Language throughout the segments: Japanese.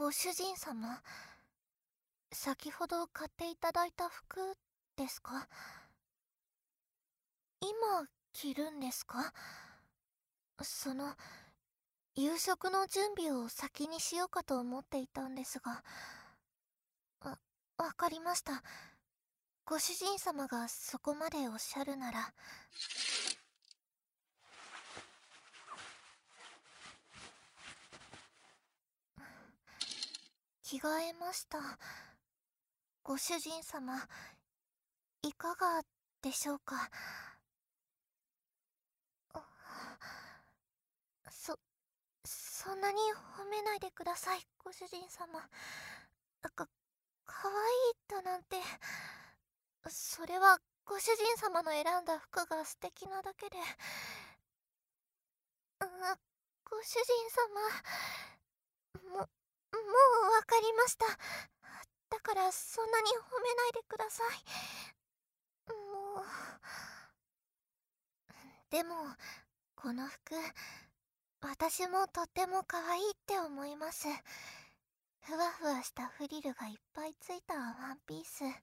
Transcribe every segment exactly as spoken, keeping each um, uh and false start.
ご主人様、先ほど買っていただいた服ですか？今着るんですか？その、夕食の準備を先にしようかと思っていたんですが。わ、わかりました。ご主人様がそこまでおっしゃるなら。着替えました。ご主人様、いかがでしょうか？そ、そんなに褒めないでください、ご主人様。か、かわいいだなんて。それはご主人様の選んだ服が素敵なだけで。う、ご主人様、も、もうわかりました。だからそんなに褒めないでください。もう。でも、この服、私もとっても可愛いって思います。ふわふわしたフリルがいっぱいついたワンピース。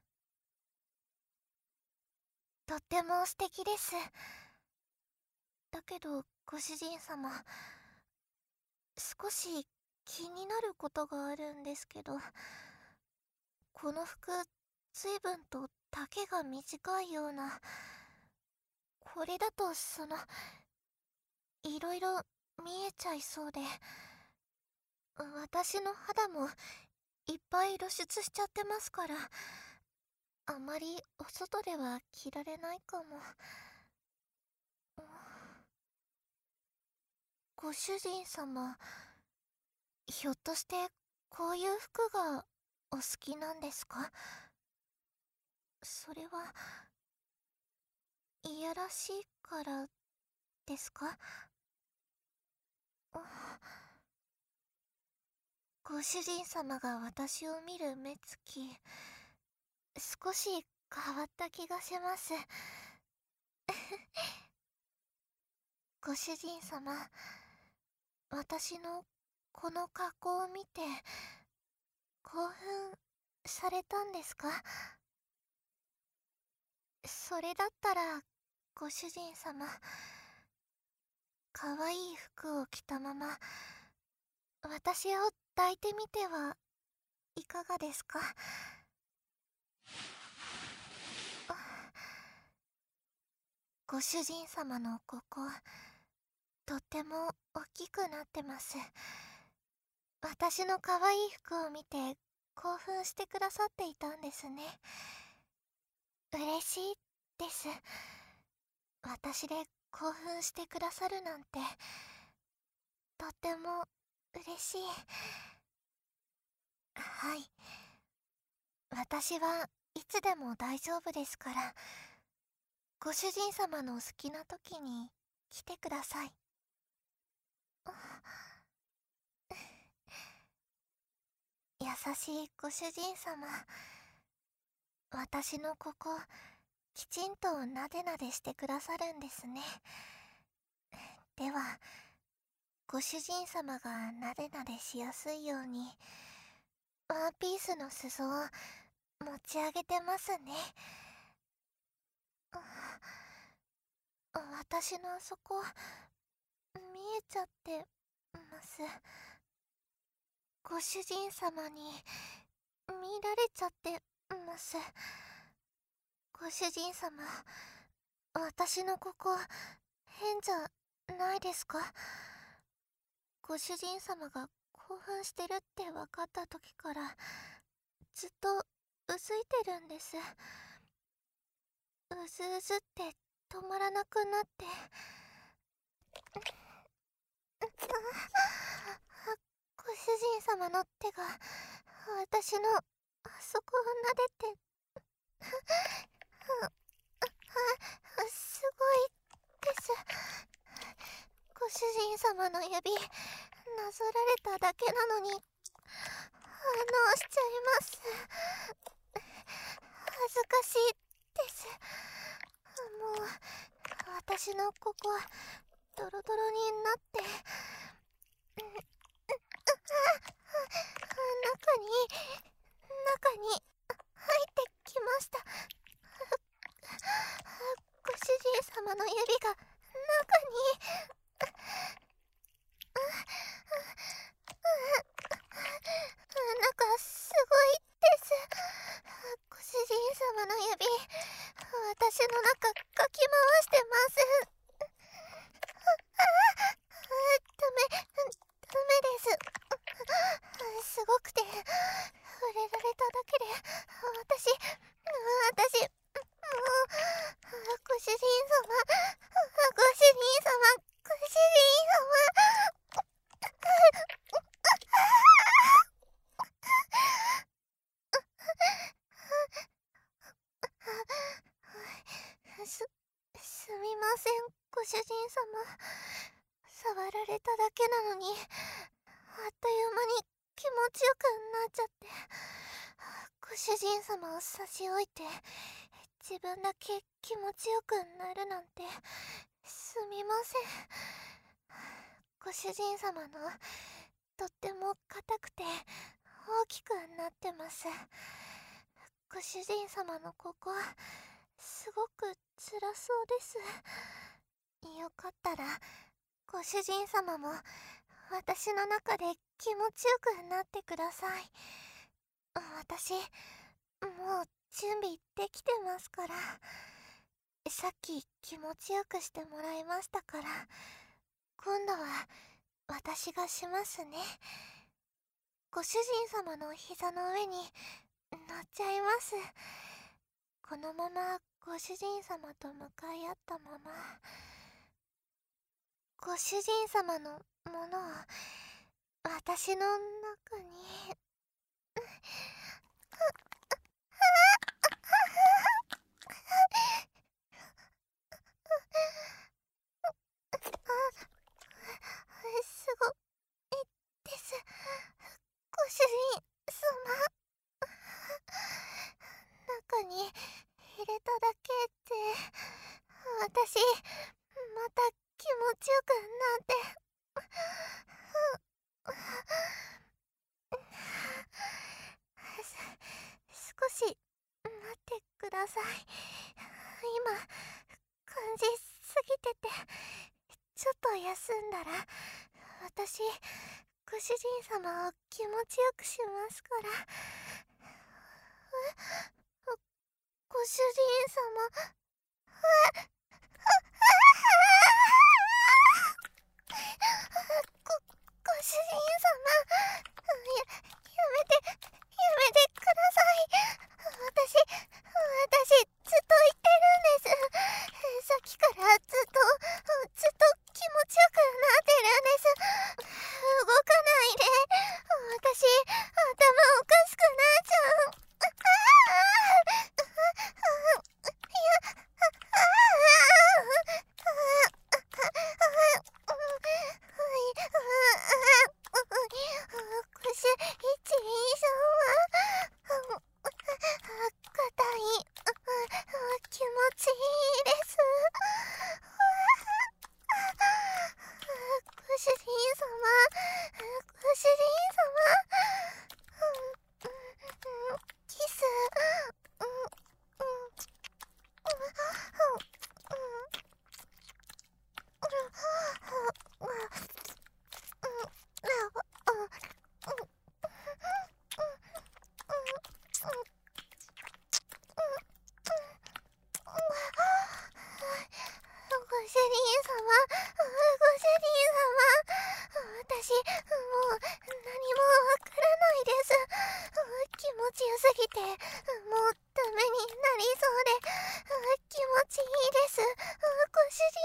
とっても素敵です。だけど、ご主人様、少し気になることがあるんですけど、この服、随分と丈が短いような。これだと、その、いろいろ見えちゃいそうで。私の肌もいっぱい露出しちゃってますから、あまりお外では着られないかも。ご主人様、ひょっとしてこういう服がお好きなんですか？それは、いやらしいからですか？ご主人様が私を見る目つき、少し変わった気がします。ご主人様、私のこの格好を見て興奮されたんですか？それだったら、ご主人様、かわいい服を着たまま私を抱いてみてはいかがですか？ご主人様のここ、とっても大きくなってます。私の可愛い服を見て興奮してくださっていたんですね。嬉しいです。私で興奮してくださるなんて、とっても嬉しい。はい。私はいつでも大丈夫ですから、ご主人様の好きな時に来てください。優しいご主人様、私のここ、きちんとなでなでしてくださるんですね。では、ご主人様がなでなでしやすいように、ワンピースの裾を持ち上げてますね。私のあそこ、見えちゃってます。ご主人様に見られちゃってます。ご主人様、私のここ、変じゃないですか？ご主人様が興奮してるって分かった時から、ずっとうずいてるんです。うずうずって止まらなくなって。ご主人様の手が私のあそこを撫でてすごいです。ご主人様の指なぞられただけなのに反応しちゃいます。恥ずかしいです。もう私のここドロドロになってれられただけで、私、私、もう、ご主人様、ご主人様、ご主人様。す、すみません、ご主人様。触られただけなのに、あっという間に気持ちよくなっちゃって、ご主人様を差し置いて、自分だけ気持ちよくなるなんて、すみません。ご主人様の、とっても硬くて、大きくなってます。ご主人様のここ、すごく辛そうです。よかったら、ご主人様も、私の中で気持ちよくなってください。私、もう準備できてますから。さっき気持ちよくしてもらいましたから、今度は私がしますね。ご主人様の膝の上に乗っちゃいます。このままご主人様と向かい合ったまま、ご主人様のものを私の中にすごいです、ご主人様。中に入れただけで、私また気持ちよくなって、す少し待ってください。今感じすぎてて、ちょっと休んだら私ご主人様を気持ちよくしますから。え、ご主人様。ご、ご主人様。や、やめて、やめてください。私、私、ずっと言ってるんです。さっきからずっと、ずっと気持ちよくなってるんです。動かないで。私、頭おかしくなっちゃう。気持ちいいです。ご主人様、ご主人様、キス、ご主人様、ご主人様、私、もう何もわからないです。気持ちよすぎて、もうダメになりそうで、気持ちいいです。ご主人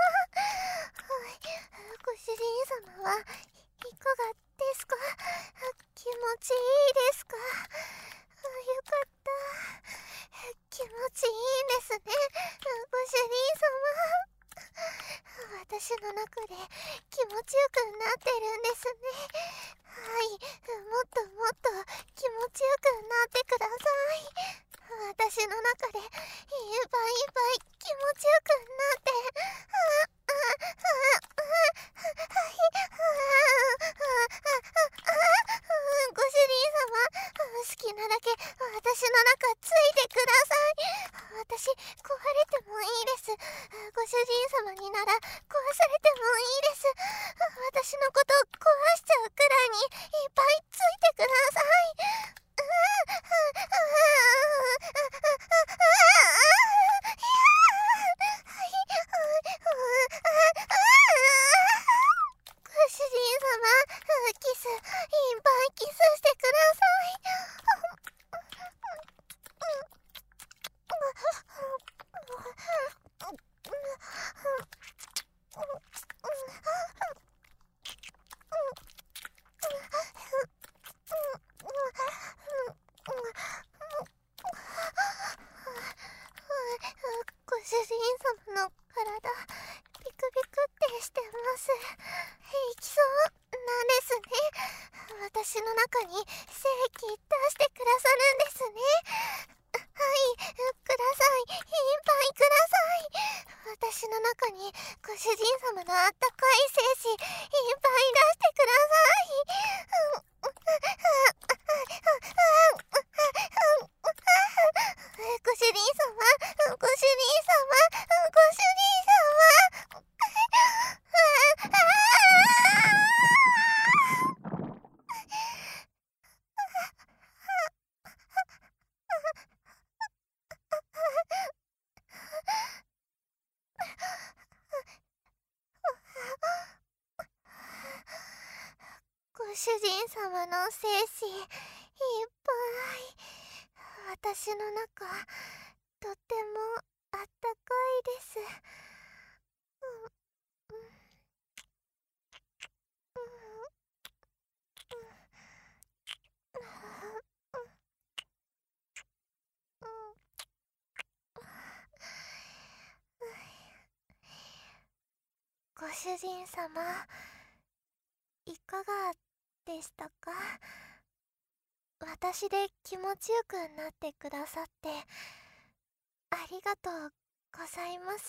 様。ご主人様はいかがですか？気持ちいいですか？よかった。気持ちいいですね、ご主人様。私の中で気持ちよくなってるんですね。はい、もっともっと気持ちよくなってください。私の中でいっぱいいっぱい気持ちよくなって、ご主人様、好きなだけ私の中ついてください。私、壊れてもいいです。ご主人様になら壊されてもいいです。私のこと壊しちゃうくらいにいっぱいついてください。ご主人様、キス、いっぱいキスしてください。 私の中に精液出してくださるんですね。はい、ください。いっぱいください。私の中にご主人様のあったかい精子いっぱい出してください。ご主人様、ご主人様、ご主人様。ご主人様の精子いっぱい。私の中とってもあったかいです。ご主人様、いかがでしたか？私で気持ちよくなってくださってありがとうございます。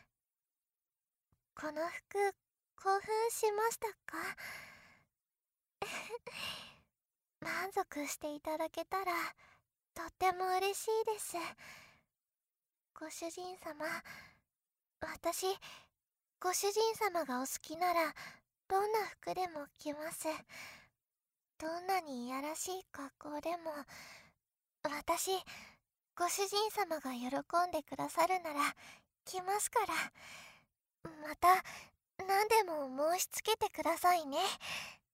この服興奮しましたか？満足していただけたらとっても嬉しいです。ご主人様、私ご主人様がお好きならどんな服でも着ます。どんなにいやらしい格好でも私ご主人様が喜んでくださるなら着ますから。また何でも申し付けてくださいね。